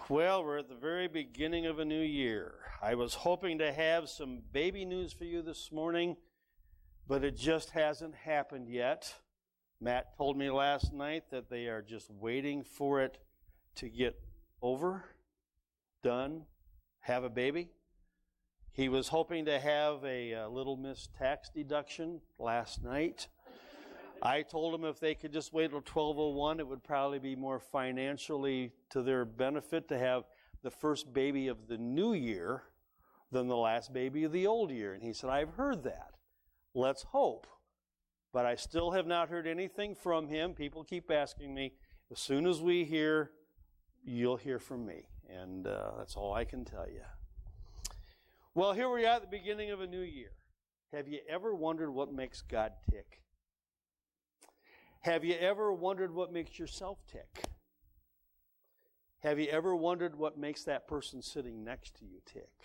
Well, we're at the very beginning of a new year. I was hoping to have some baby news for you this morning, but it just hasn't happened yet. Matt told me last night that they are just waiting for it to get over, done, have a baby. He was hoping to have a Little Miss tax deduction last night. I told him if they could just wait till 12:01, it would probably be more financially to their benefit to have the first baby of the new year than the last baby of the old year. And he said, I've heard that. Let's hope. But I still have not heard anything from him. People keep asking me, as soon as we hear, you'll hear from me. And that's all I can tell you. Well, here we are at the beginning of a new year. Have you ever wondered what makes God tick? Have you ever wondered what makes yourself tick? Have you ever wondered what makes that person sitting next to you tick?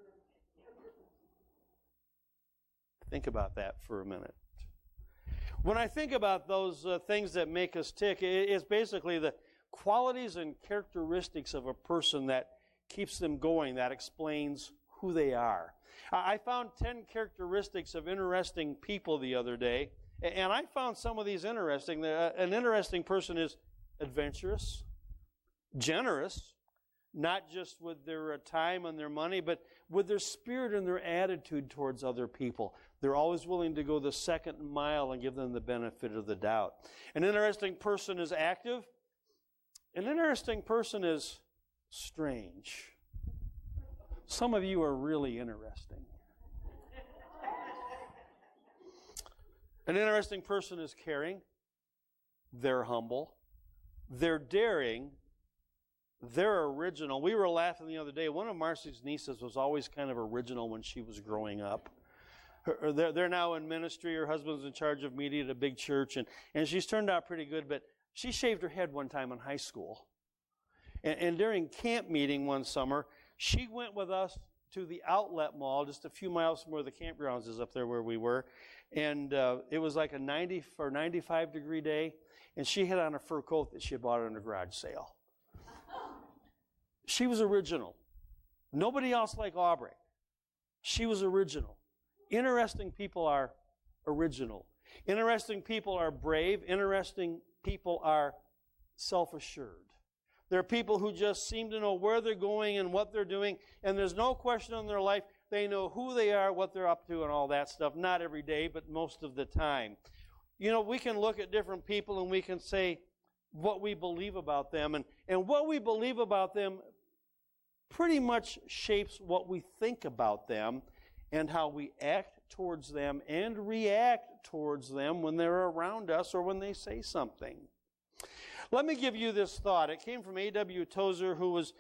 Think about that for a minute. When I think about those things that make us tick, it's basically the qualities and characteristics of a person that keeps them going, that explains who they are. I found 10 characteristics of interesting people the other day. And I found some of these interesting. An interesting person is adventurous, generous, not just with their time and their money, but with their spirit and their attitude towards other people. They're always willing to go the second mile and give them the benefit of the doubt. An interesting person is active. An interesting person is strange. Some of you are really interesting. An interesting person is caring, they're humble, they're daring, they're original. We were laughing the other day. One of Marcy's nieces was always kind of original when she was growing up. They're now in ministry. Her husband's in charge of media at a big church, and she's turned out pretty good, but she shaved her head one time in high school. And during camp meeting one summer, she went with us to the outlet mall, just a few miles from where the campgrounds is up there where we were. And it was like a 90 or 95 degree day. And she had on a fur coat that she had bought at a garage sale. She was original. Nobody else like Aubrey. She was original. Interesting people are original. Interesting people are brave. Interesting people are self-assured. There are people who just seem to know where they're going and what they're doing, and there's no question in their life. They know who they are, what they're up to, and all that stuff. Not every day, but most of the time. You know, we can look at different people and we can say what we believe about them, and what we believe about them pretty much shapes what we think about them and how we act towards them and react towards them when they're around us or when they say something. Let me give you this thought. It came from A.W. Tozer, who was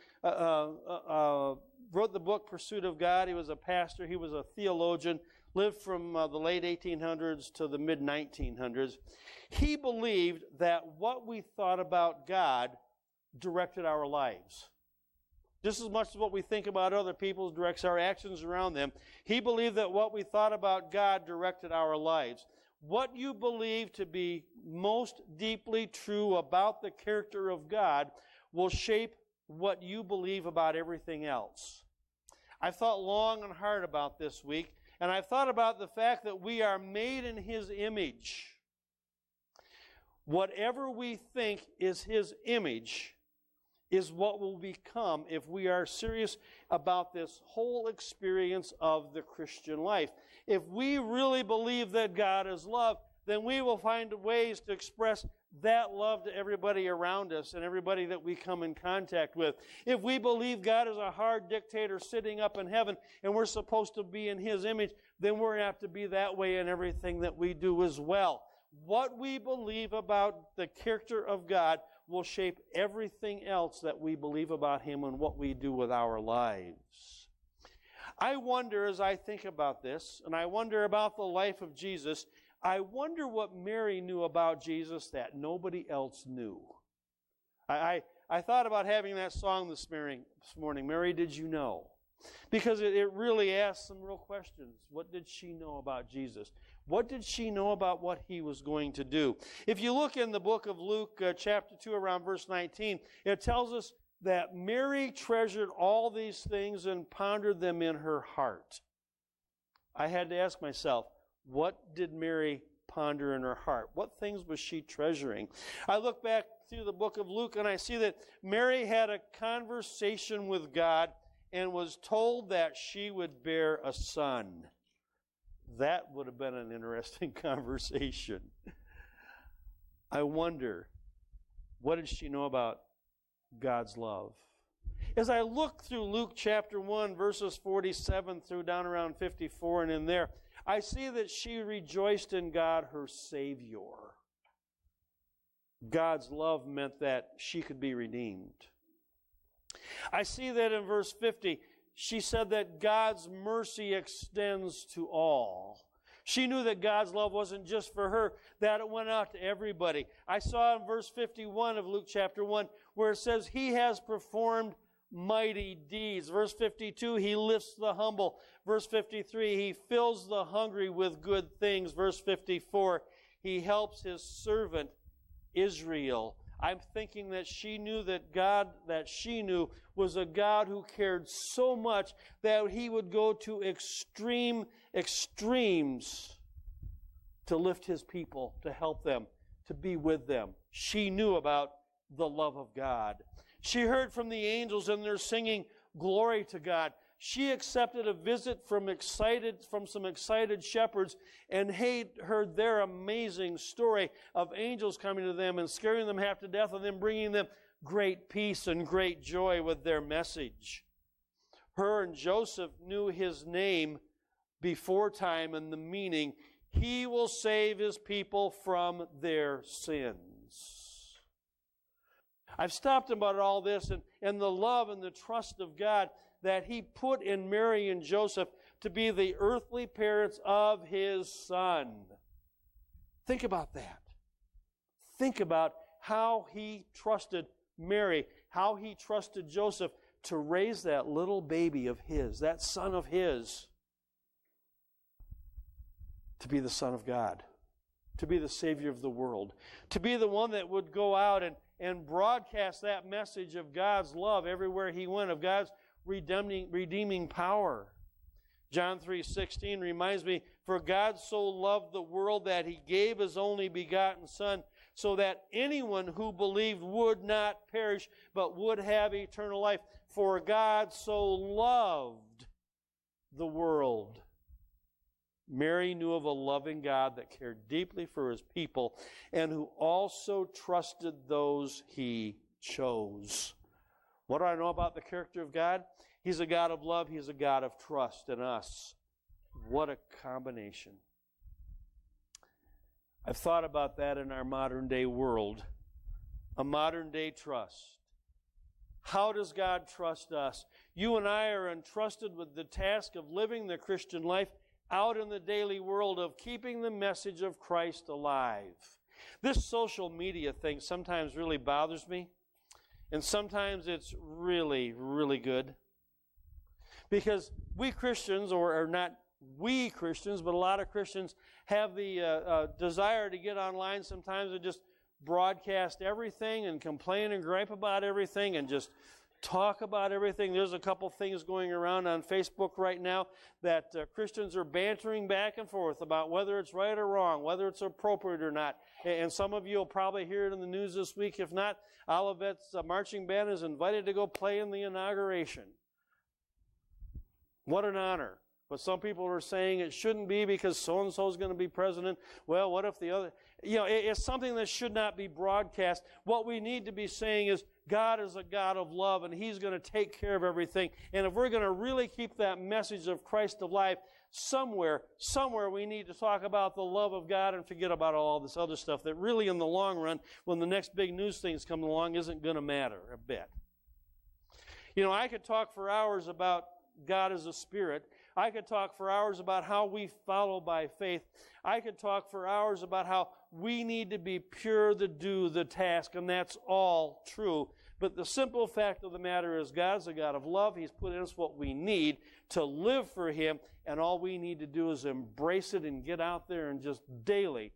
wrote the book Pursuit of God. He was a pastor. He was a theologian, lived from the late 1800s to the mid-1900s. He believed that what we thought about God directed our lives. Just as much as what we think about other people directs our actions around them. He believed that what we thought about God directed our lives. What you believe to be most deeply true about the character of God will shape what you believe about everything else. I've thought long and hard about this week, and I've thought about the fact that we are made in His image. Whatever we think is His image is what will become if we are serious about this whole experience of the Christian life. If we really believe that God is love, then we will find ways to express that love to everybody around us and everybody that we come in contact with. If we believe God is a hard dictator sitting up in heaven and we're supposed to be in His image, then we're going to have to be that way in everything that we do as well. What we believe about the character of God will shape everything else that we believe about Him and what we do with our lives. I wonder, as I think about this, and I wonder about the life of Jesus, I wonder what Mary knew about Jesus that nobody else knew. I thought about having that song this morning, Mary, Did You Know? Because it really asks some real questions. What did she know about Jesus? What did she know about what He was going to do? If you look in the book of Luke, chapter 2, around verse 19, it tells us that Mary treasured all these things and pondered them in her heart. I had to ask myself, what did Mary ponder in her heart? What things was she treasuring? I look back through the book of Luke and I see that Mary had a conversation with God and was told that she would bear a son. That would have been an interesting conversation. I wonder, what did she know about God's love? As I look through Luke chapter 1, verses 47 through down around 54 and in there, I see that she rejoiced in God, her Savior. God's love meant that she could be redeemed. I see that in verse 50, she said that God's mercy extends to all. She knew that God's love wasn't just for her, that it went out to everybody. I saw in verse 51 of Luke chapter 1 where it says, He has performed mighty deeds. Verse 52, He lifts the humble. Verse 53, He fills the hungry with good things. Verse 54, He helps His servant Israel. I'm thinking that she knew that God that she knew was a God who cared so much that He would go to extremes to lift His people, to help them, to be with them. She knew about the love of God. She heard from the angels and they're singing glory to God. She accepted a visit from some excited shepherds and heard their amazing story of angels coming to them and scaring them half to death and then bringing them great peace and great joy with their message. Her and Joseph knew His name before time and the meaning, He will save His people from their sins. I've stopped about all this and the love and the trust of God that He put in Mary and Joseph to be the earthly parents of His Son. Think about that. Think about how He trusted Mary, how He trusted Joseph to raise that little baby of His, that Son of His, to be the Son of God, to be the Savior of the world, to be the one that would go out and broadcast that message of God's love everywhere He went, of God's redeeming power. John 3:16 reminds me, for God so loved the world that He gave His only begotten Son, so that anyone who believed would not perish, but would have eternal life. For God so loved the world. Mary knew of a loving God that cared deeply for His people and who also trusted those He chose. What do I know about the character of God? He's a God of love. He's a God of trust in us. What a combination. I've thought about that in our modern day world. A modern day trust. How does God trust us? You and I are entrusted with the task of living the Christian life out in the daily world, of keeping the message of Christ alive. This social media thing sometimes really bothers me. And sometimes it's really, really good. Because we Christians, or not we Christians, but a lot of Christians have the desire to get online sometimes and just broadcast everything and complain and gripe about everything and just talk about everything. There's a couple things going around on Facebook right now that Christians are bantering back and forth about whether it's right or wrong, whether it's appropriate or not. And some of you will probably hear it in the news this week. If not, Olivet's marching band is invited to go play in the inauguration. What an honor. But some people are saying it shouldn't be because so-and-so is going to be president. Well, what if the other... it's something that should not be broadcast. What we need to be saying is God is a God of love and He's going to take care of everything. And if we're going to really keep that message of Christ alive, somewhere we need to talk about the love of God and forget about all this other stuff that really in the long run, when the next big news things come along, isn't going to matter a bit. I could talk for hours about God as a spirit. I could talk for hours about how we follow by faith. I could talk for hours about how we need to be pure to do the task, and that's all true. But the simple fact of the matter is God's a God of love. He's put in us what we need to live for Him, and all we need to do is embrace it and get out there and just daily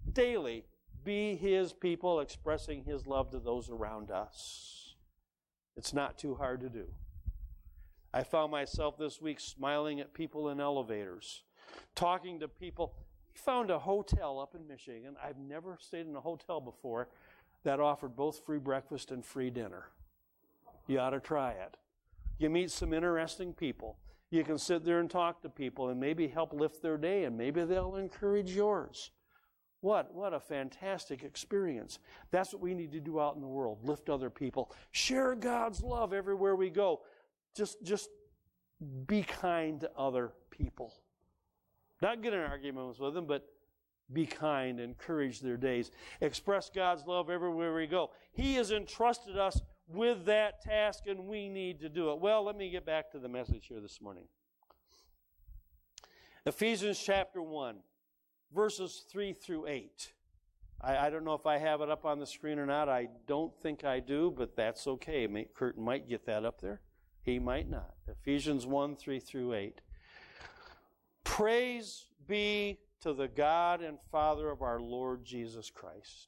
be His people, expressing His love to those around us. It's not too hard to do. I found myself this week smiling at people in elevators, talking to people. We found a hotel up in Michigan. I've never stayed in a hotel before that offered both free breakfast and free dinner. You ought to try it. You meet some interesting people. You can sit there and talk to people and maybe help lift their day, and maybe they'll encourage yours. What a fantastic experience. That's what we need to do out in the world, lift other people. Share God's love everywhere we go. Just be kind to other people. Not get in arguments with them, but be kind, encourage their days. Express God's love everywhere we go. He has entrusted us with that task, and we need to do it. Well, let me get back to the message here this morning. Ephesians chapter 1, verses 3 through 8. I don't know if I have it up on the screen or not. I don't think I do, but that's okay. Curtin might get that up there. He might not. Ephesians 1, 3 through 8. Praise be to the God and Father of our Lord Jesus Christ,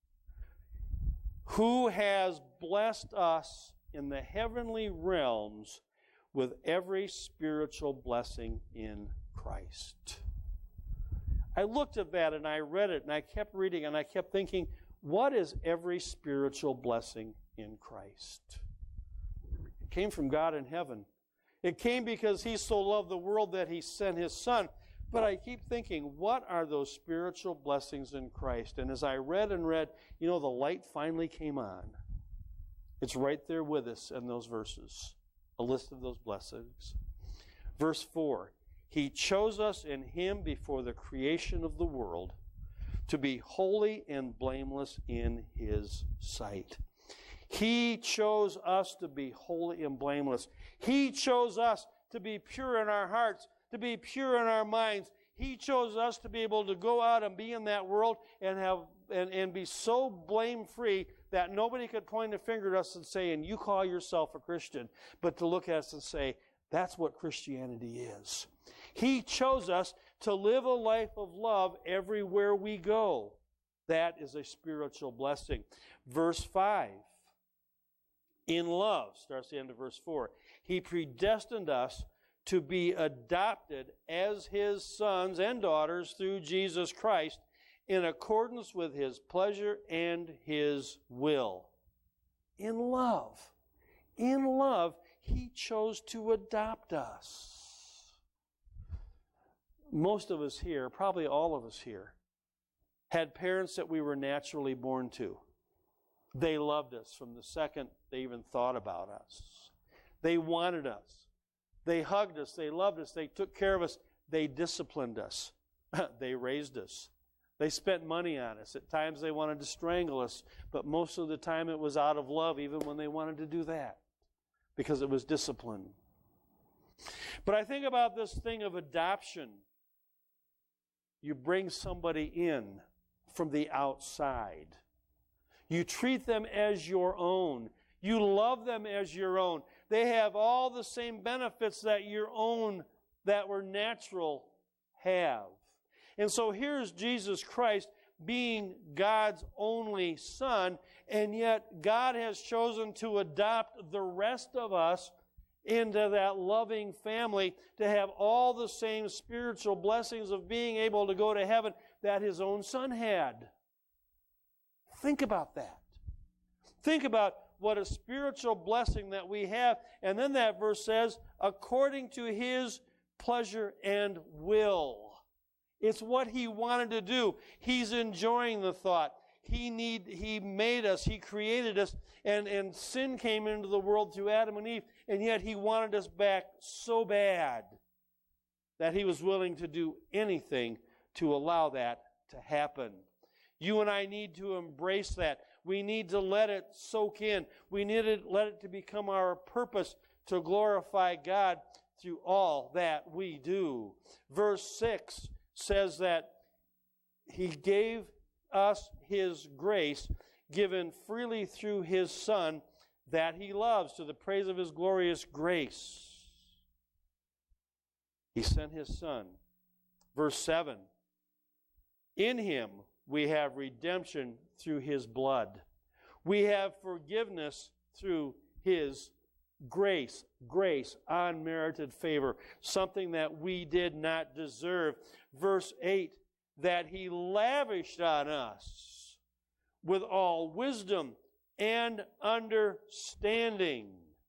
who has blessed us in the heavenly realms with every spiritual blessing in Christ. I looked at that and I read it and I kept reading and I kept thinking, what is every spiritual blessing in Christ? It came from God in heaven. It came because He so loved the world that He sent His Son. But I keep thinking, what are those spiritual blessings in Christ? And as I read and read, the light finally came on. It's right there with us in those verses, a list of those blessings. Verse 4, He chose us in Him before the creation of the world to be holy and blameless in His sight. He chose us to be holy and blameless. He chose us to be pure in our hearts, to be pure in our minds. He chose us to be able to go out and be in that world and be so blame-free that nobody could point a finger at us and say, and you call yourself a Christian, but to look at us and say, that's what Christianity is. He chose us to live a life of love everywhere we go. That is a spiritual blessing. Verse 5. In love, starts the end of verse 4. He predestined us to be adopted as His sons and daughters through Jesus Christ in accordance with His pleasure and His will. In love, He chose to adopt us. Most of us here, probably all of us here, had parents that we were naturally born to. They loved us from the second they even thought about us. They wanted us. They hugged us. They loved us. They took care of us. They disciplined us. They raised us. They spent money on us. At times they wanted to strangle us, but most of the time it was out of love, even when they wanted to do that, because it was discipline. But I think about this thing of adoption. You bring somebody in from the outside. You treat them as your own. You love them as your own. They have all the same benefits that your own, that were natural, have. And so here's Jesus Christ being God's only Son, and yet God has chosen to adopt the rest of us into that loving family to have all the same spiritual blessings of being able to go to heaven that His own Son had. Think about that. Think about what a spiritual blessing that we have. And then that verse says, according to His pleasure and will. It's what He wanted to do. He's enjoying the thought. He made us, He created us, and sin came into the world through Adam and Eve, and yet He wanted us back so bad that He was willing to do anything to allow that to happen. You and I need to embrace that. We need to let it soak in. We need to let it to become our purpose to glorify God through all that we do. Verse 6 says that He gave us His grace, given freely through His Son, that He loves, to the praise of His glorious grace. He sent His Son. Verse 7, in Him we have redemption through His blood. We have forgiveness through His grace, unmerited favor, something that we did not deserve. Verse 8, that He lavished on us with all wisdom and understanding.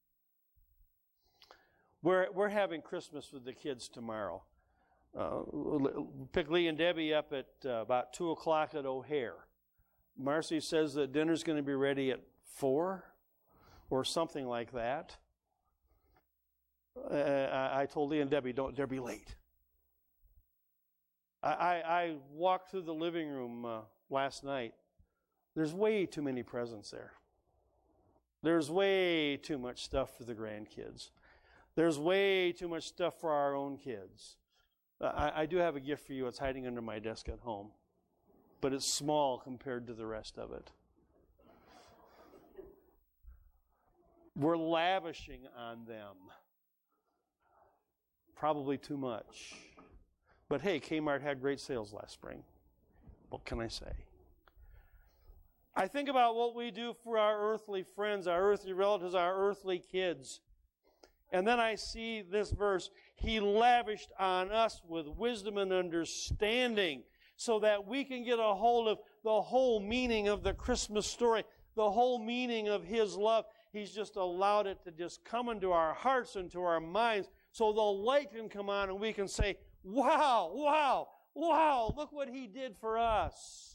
We're having Christmas with the kids tomorrow. Pick Lee and Debbie up at about 2 o'clock at O'Hare. Marcy says that dinner's going to be ready at 4 or something like that. I told Lee and Debbie, don't dare be late. I walked through the living room last night. There's way too many presents there. There's way too much stuff for the grandkids. There's way too much stuff for our own kids. I do have a gift for you. It's hiding under my desk at home. But it's small compared to the rest of it. We're lavishing on them. Probably too much. But hey, Kmart had great sales last spring. What can I say? I think about what we do for our earthly friends, our earthly relatives, our earthly kids. And then I see this verse, He lavished on us with wisdom and understanding so that we can get a hold of the whole meaning of the Christmas story, the whole meaning of His love. He's just allowed it to just come into our hearts and to our minds so the light can come on and we can say, wow, wow, wow, look what He did for us.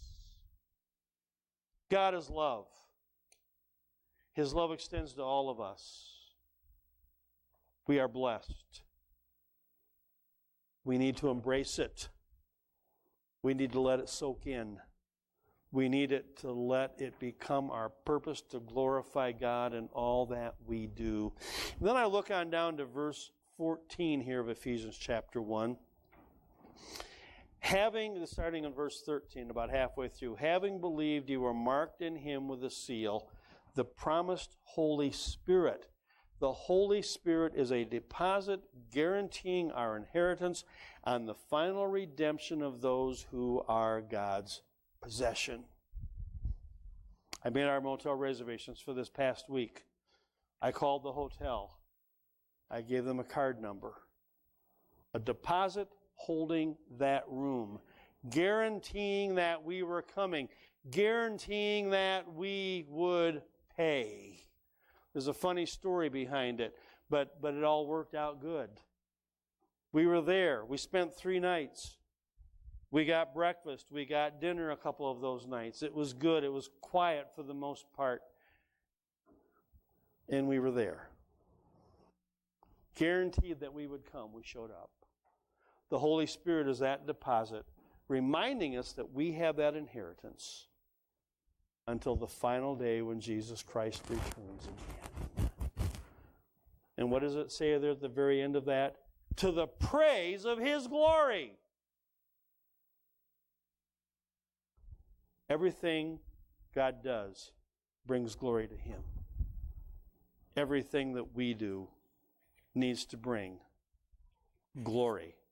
God is love. His love extends to all of us. We are blessed. We need to embrace it. We need to let it soak in. We need it to let it become our purpose to glorify God in all that we do. And then I look on down to verse 14 here of Ephesians chapter 1. Starting in verse 13, about halfway through, having believed you were marked in Him with a seal, the promised Holy Spirit. The Holy Spirit is a deposit guaranteeing our inheritance on the final redemption of those who are God's possession. I made our motel reservations for this past week. I called the hotel. I gave them a card number. A deposit holding that room, guaranteeing that we were coming, guaranteeing that we would pay. There's a funny story behind it, but it all worked out good. We were there. We spent 3 nights. We got breakfast. We got dinner a couple of those nights. It was good. It was quiet for the most part. And we were there. Guaranteed that we would come. We showed up. The Holy Spirit is that deposit, reminding us that we have that inheritance until the final day when Jesus Christ returns again. And what does it say there at the very end of that? To the praise of His glory. Everything God does brings glory to Him. Everything that we do needs to bring glory